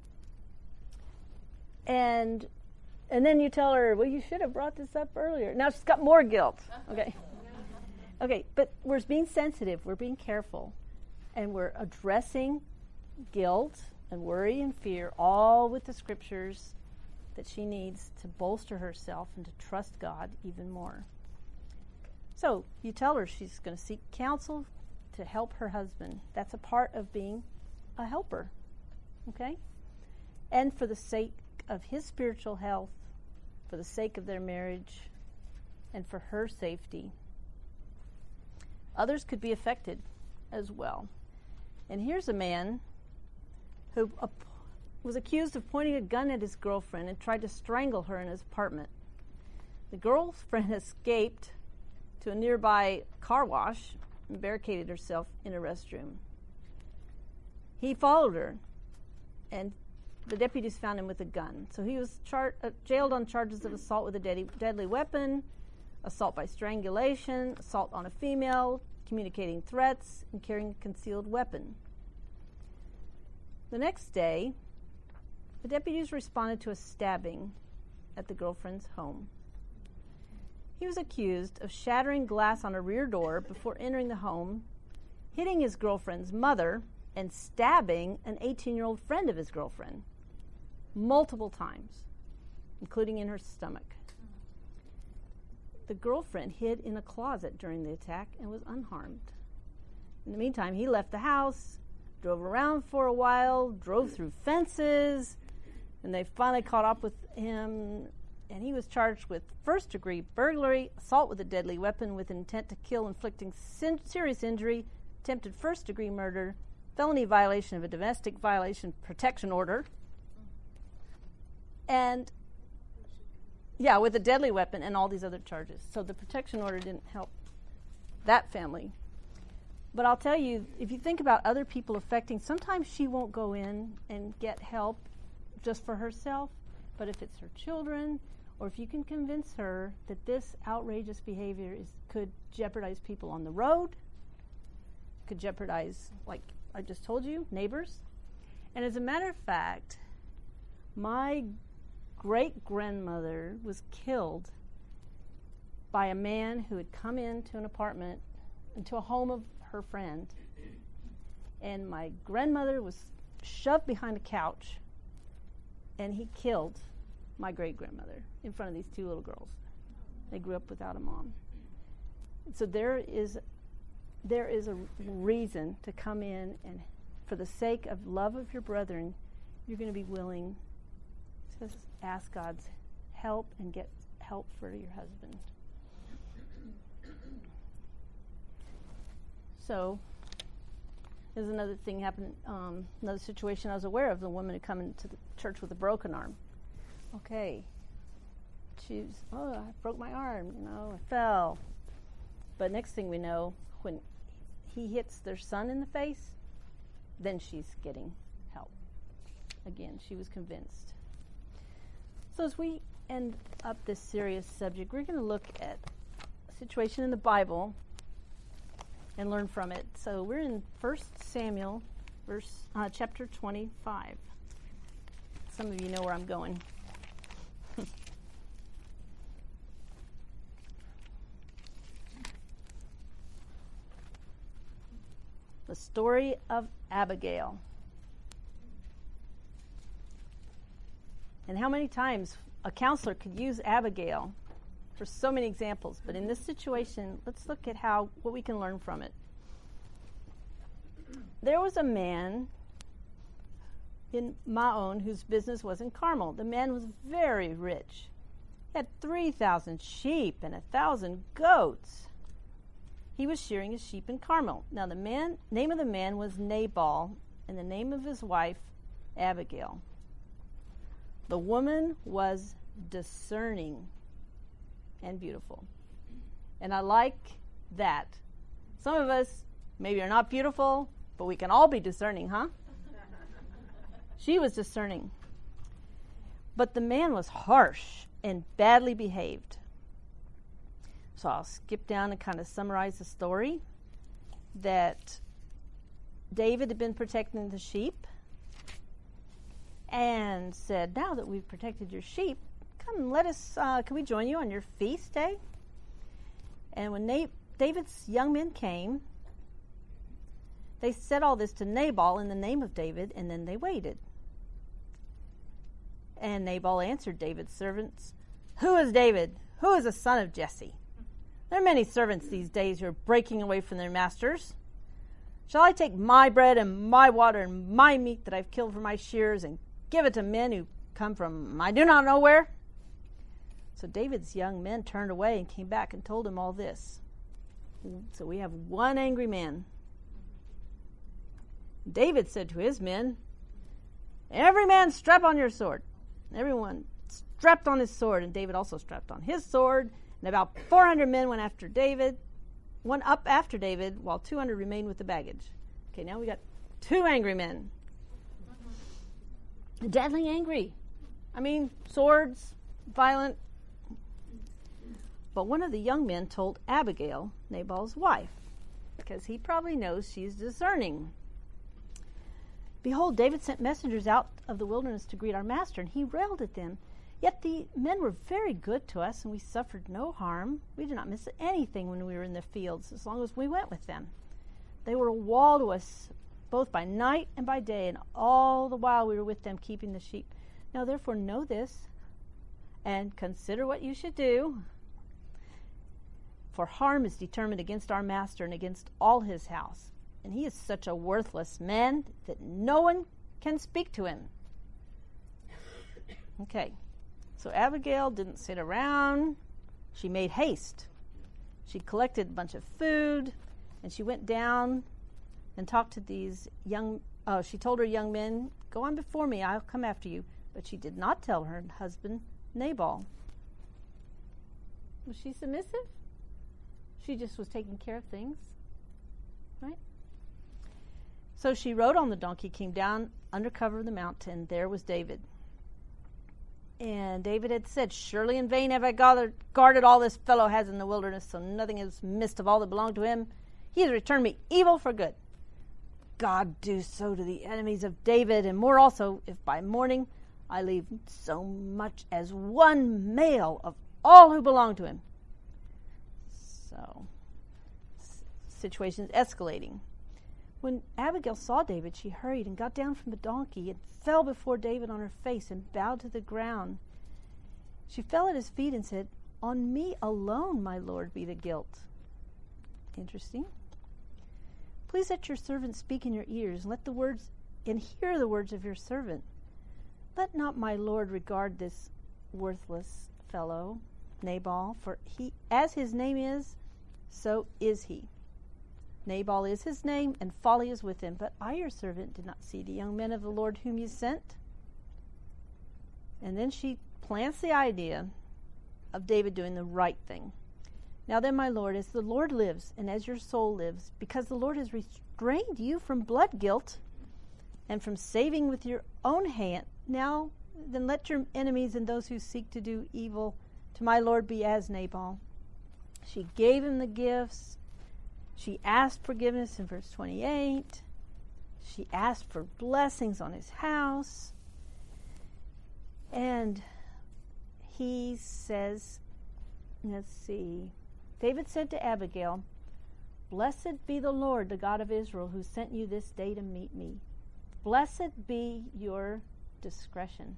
And and then you tell her, well, you should have brought this up earlier. Now she's got more guilt. Okay. Okay, but we're being sensitive. We're being careful. And we're addressing guilt and worry and fear, all with the scriptures that she needs to bolster herself and to trust God even more. So you tell her she's going to seek counsel to help her husband. That's a part of being a helper. Okay? And for the sake of his spiritual health, for the sake of their marriage, and for her safety. Others could be affected as well. And here's a man who uh, was accused of pointing a gun at his girlfriend and tried to strangle her in his apartment. The girlfriend escaped to a nearby car wash and barricaded herself in a restroom. He followed her, and the deputies found him with a gun. So he was char- uh, jailed on charges of assault with a deadly, deadly weapon, assault by strangulation, assault on a female, communicating threats, and carrying a concealed weapon. The next day, the deputies responded to a stabbing at the girlfriend's home. He was accused of shattering glass on a rear door before entering the home, hitting his girlfriend's mother, and stabbing an eighteen-year-old friend of his girlfriend multiple times, including in her stomach. The girlfriend hid in a closet during the attack and was unharmed. In the meantime, he left the house, drove around for a while, drove through fences, and they finally caught up with him, and he was charged with first-degree burglary, assault with a deadly weapon with intent to kill, inflicting sin- serious injury, attempted first-degree murder, felony violation of a domestic violation protection order, and yeah, with a deadly weapon and all these other charges. So the protection order didn't help that family. But I'll tell you, if you think about other people affecting, sometimes she won't go in and get help just for herself, but if it's her children, or if you can convince her that this outrageous behavior is could jeopardize people on the road, could jeopardize, like I just told you, neighbors. And as a matter of fact, my great-grandmother was killed by a man who had come into an apartment, into a home of her friend. And my grandmother was shoved behind a couch, and he killed my great-grandmother in front of these two little girls. They grew up without a mom. So there is there is a reason to come in, and for the sake of love of your brethren, you're going to be willing to ask God's help and get help for your husband. So there's another thing happened, um, another situation I was aware of, the woman who come into the church with a broken arm. Okay. She's, oh, I broke my arm, you know, I fell. But next thing we know, when he hits their son in the face, then she's getting help. Again, she was convinced. So as we end up this serious subject, we're going to look at a situation in the Bible and learn from it. So we're in First Samuel, verse uh, chapter twenty-five. Some of you know where I'm going. The story of Abigail. And how many times a counselor could use Abigail for so many examples. But in this situation, let's look at how what we can learn from it. There was a man in Maon whose business was in Carmel. The man was very rich. He had three thousand sheep and a thousand goats. He was shearing his sheep in Carmel. Now the man name of the man was Nabal, and the name of his wife Abigail. The woman was discerning and beautiful. And I like that. Some of us maybe are not beautiful, but we can all be discerning, huh? She was discerning. But the man was harsh and badly behaved. So I'll skip down and kind of summarize the story. That David had been protecting the sheep, and said, now that we've protected your sheep, come, let us, uh, can we join you on your feast day? And when Na- David's young men came, they said all this to Nabal in the name of David, and then they waited. And Nabal answered David's servants, who is David? Who is the son of Jesse? There are many servants these days who are breaking away from their masters. Shall I take my bread and my water and my meat that I've killed for my shears and give it to men who come from I do not know where? So David's young men turned away and came back and told him all this. So we have one angry man. David said to his men, every man strap on your sword. Everyone strapped on his sword, and David also strapped on his sword. And about four hundred men went after David, one up after David, while two hundred remained with the baggage. Okay, now we got two angry men. Deadly angry. I mean, swords, violent. But one of the young men told Abigail, Nabal's wife, because he probably knows she's discerning. Behold, David sent messengers out of the wilderness to greet our master, and he railed at them. Yet the men were very good to us, and we suffered no harm. We did not miss anything when we were in the fields, as long as we went with them. They were a wall to us, both by night and by day, and all the while we were with them, keeping the sheep. Now therefore know this, and consider what you should do. For harm is determined against our master and against all his house. And he is such a worthless man that no one can speak to him. Okay. So Abigail didn't sit around. She made haste. She collected a bunch of food, and she went down and talked to these young, oh, she told her young men, go on before me, I'll come after you. But she did not tell her husband, Nabal. Was she submissive? She just was taking care of things, right? So she rode on the donkey, came down under cover of the mountain. There was David. And David had said, surely in vain have I gathered, guarded all this fellow has in the wilderness, so nothing is missed of all that belonged to him. He has returned me evil for good. God do so to the enemies of David, and more also, if by morning I leave so much as one male of all who belong to him. So, situation's escalating. When Abigail saw David, she hurried and got down from the donkey and fell before David on her face and bowed to the ground. She fell at his feet and said, on me alone, my lord, be the guilt. Interesting. Please let your servant speak in your ears, and let the words and hear the words of your servant. Let not my lord regard this worthless fellow, Nabal, for he, as his name is, so is he. Nabal is his name, and folly is with him. But I, your servant, did not see the young men of the Lord whom you sent. And then she plants the idea of David doing the right thing. Now then, my Lord, as the Lord lives, and as your soul lives, because the Lord has restrained you from blood guilt, and from saving with your own hand, now then let your enemies and those who seek to do evil to my Lord be as Nabal. She gave him the gifts. She asked forgiveness in verse twenty-eight. She asked for blessings on his house. And he says, let's see, David said to Abigail, blessed be the Lord, the God of Israel, who sent you this day to meet me. Blessed be your discretion.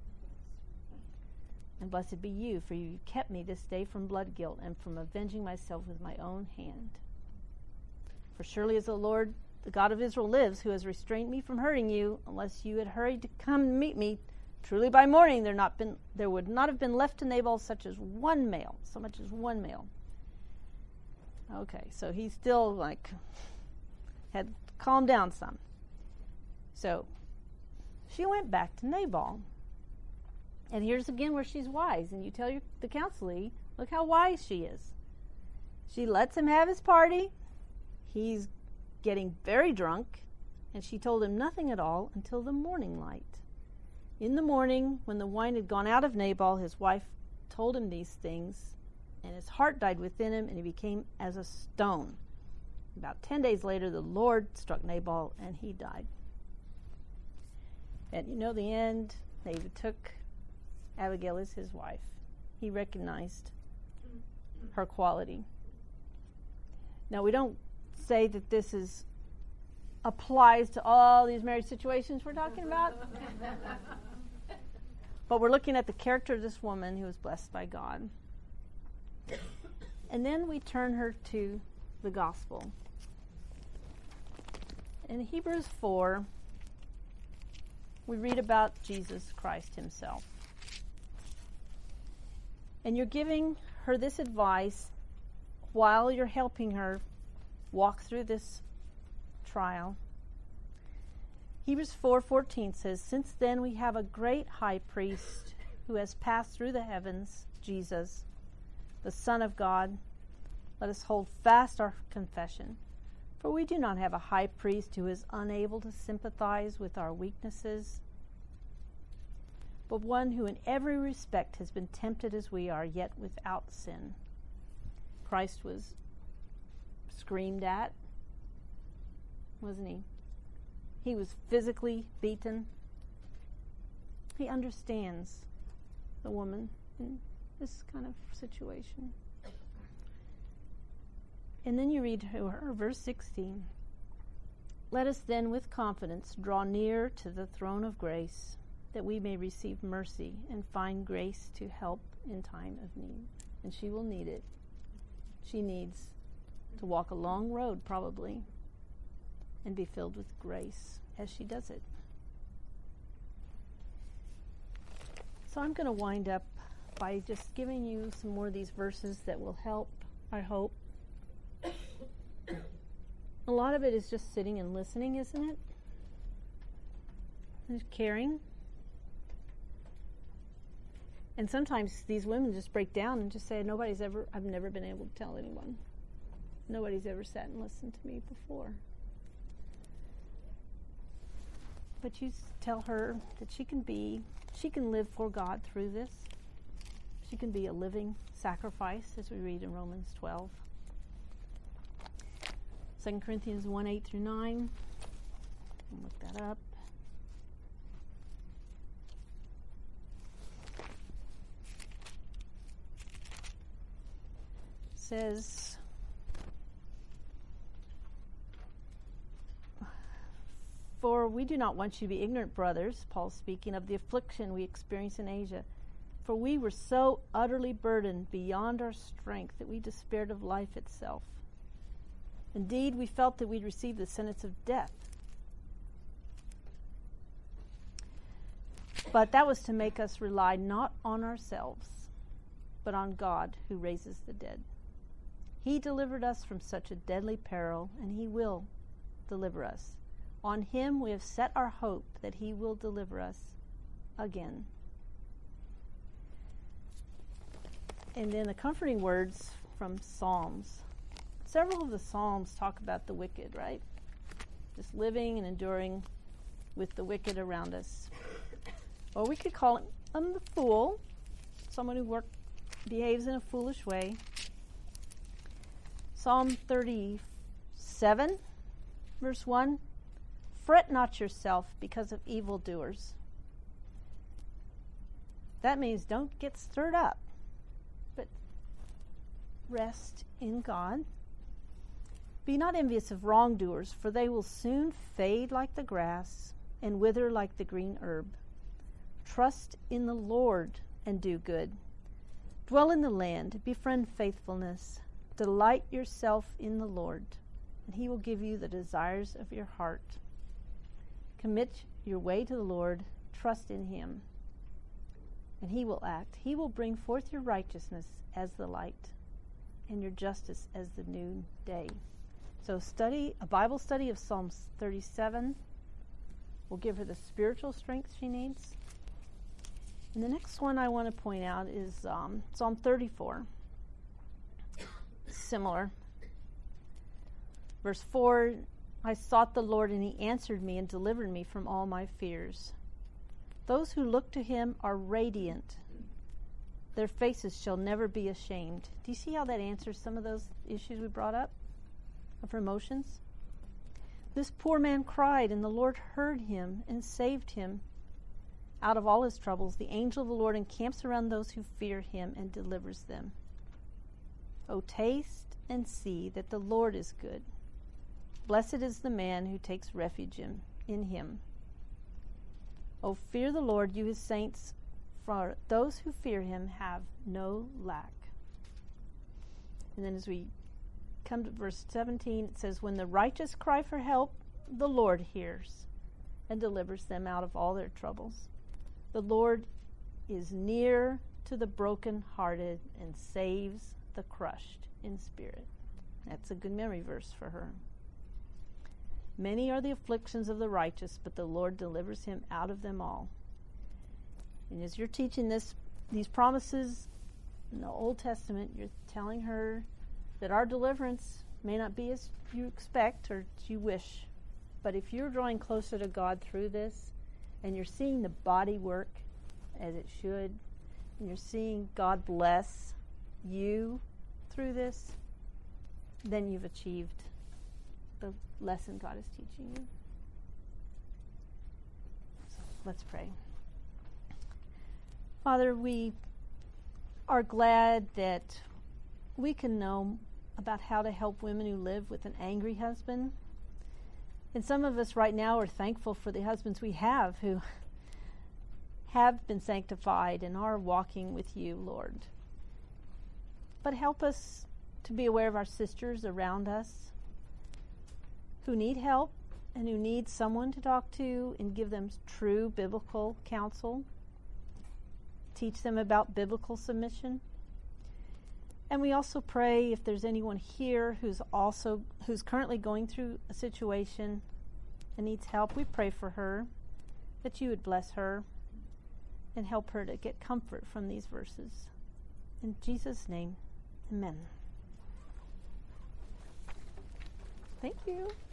And blessed be you, for you kept me this day from blood guilt and from avenging myself with my own hand. For surely as the Lord, the God of Israel, lives, who has restrained me from hurting you, unless you had hurried to come and meet me, truly by morning there not been there would not have been left to Nabal such as one male, so much as one male. Okay, so he still like had calmed down some. So she went back to Nabal. And here's again where she's wise. And you tell your, the counselee, look how wise she is. She lets him have his party. He's getting very drunk. And she told him nothing at all until the morning light. In the morning, when the wine had gone out of Nabal, his wife told him these things. And his heart died within him, and he became as a stone. About ten days later, the Lord struck Nabal, and he died. And you know the end, David took Abigail as his wife. He recognized her quality. Now, we don't say that this is applies to all these marriage situations we're talking about. But we're looking at the character of this woman who was blessed by God. And then we turn her to the gospel. In Hebrews four, we read about Jesus Christ himself. And you're giving her this advice while you're helping her walk through this trial. Hebrews four fourteen says, "Since then we have a great high priest who has passed through the heavens, Jesus, the Son of God. Let us hold fast our confession. For we do not have a high priest who is unable to sympathize with our weaknesses, but one who in every respect has been tempted as we are, yet without sin." Christ was screamed at, wasn't he? He was physically beaten. He understands the woman in this kind of situation. And then you read her, verse sixteen. "Let us then with confidence draw near to the throne of grace, that we may receive mercy and find grace to help in time of need." And she will need it. She needs to walk a long road, probably, and be filled with grace as she does it. So I'm going to wind up by just giving you some more of these verses that will help, I hope. A lot of it is just sitting and listening, isn't it? And caring. And sometimes these women just break down and just say, nobody's ever, I've never been able to tell anyone. Nobody's ever sat and listened to me before. But you tell her that she can be, she can live for God through this. She can be a living sacrifice, as we read in Romans twelve. Second Corinthians one, eight through nine. I'll look that up. It says, "For we do not want you to be ignorant, brothers," Paul's speaking, "of the affliction we experienced in Asia. For we were so utterly burdened beyond our strength that we despaired of life itself. Indeed, we felt that we'd received the sentence of death. But that was to make us rely not on ourselves, but on God who raises the dead. He delivered us from such a deadly peril, and he will deliver us. On him we have set our hope that he will deliver us again." And then the comforting words from Psalms. Several of the Psalms talk about the wicked, right? Just living and enduring with the wicked around us. Or we could call him the fool, someone who work, behaves in a foolish way. Psalm thirty-seven, verse one, "Fret not yourself because of evildoers." That means don't get stirred up, but rest in God. "Be not envious of wrongdoers, for they will soon fade like the grass and wither like the green herb. Trust in the Lord and do good. Dwell in the land, befriend faithfulness. Delight yourself in the Lord, and he will give you the desires of your heart. Commit your way to the Lord, trust in him, and he will act. He will bring forth your righteousness as the light, and your justice as the noonday." So study, a Bible study of Psalms thirty-seven will give her the spiritual strength she needs. And the next one I want to point out is um, Psalm thirty-four. Similar. Verse four, "I sought the Lord, and he answered me and delivered me from all my fears. Those who look to him are radiant. Their faces shall never be ashamed." Do you see how that answers some of those issues we brought up of her emotions? "This poor man cried, and the Lord heard him and saved him out of all his troubles. The angel of the Lord encamps around those who fear him and delivers them. O taste and see that the Lord is good. Blessed is the man who takes refuge in, in him. O fear the Lord, you his saints, for those who fear him have no lack. And then as we come to verse seventeen, it says, when the righteous cry for help, the Lord hears and delivers them out of all their troubles. The Lord is near to the brokenhearted and saves the crushed in spirit. That's a good memory verse for her. Many are the afflictions of the righteous, but the Lord delivers him out of them all. And as you're teaching this, these promises in the Old Testament, you're telling her that our deliverance may not be as you expect or as you wish. But if you're drawing closer to God through this, and you're seeing the body work as it should, and you're seeing God bless you through this, then you've achieved the lesson God is teaching you. So let's pray. Father, we are glad that we can know about how to help women who live with an angry husband. And some of us right now are thankful for the husbands we have who have been sanctified and are walking with you, Lord. But help us to be aware of our sisters around us who need help and who need someone to talk to and give them true biblical counsel. Teach them about biblical submission. And we also pray if there's anyone here who's also who's currently going through a situation and needs help, we pray for her, that you would bless her and help her to get comfort from these verses. In Jesus' name, amen. Thank you.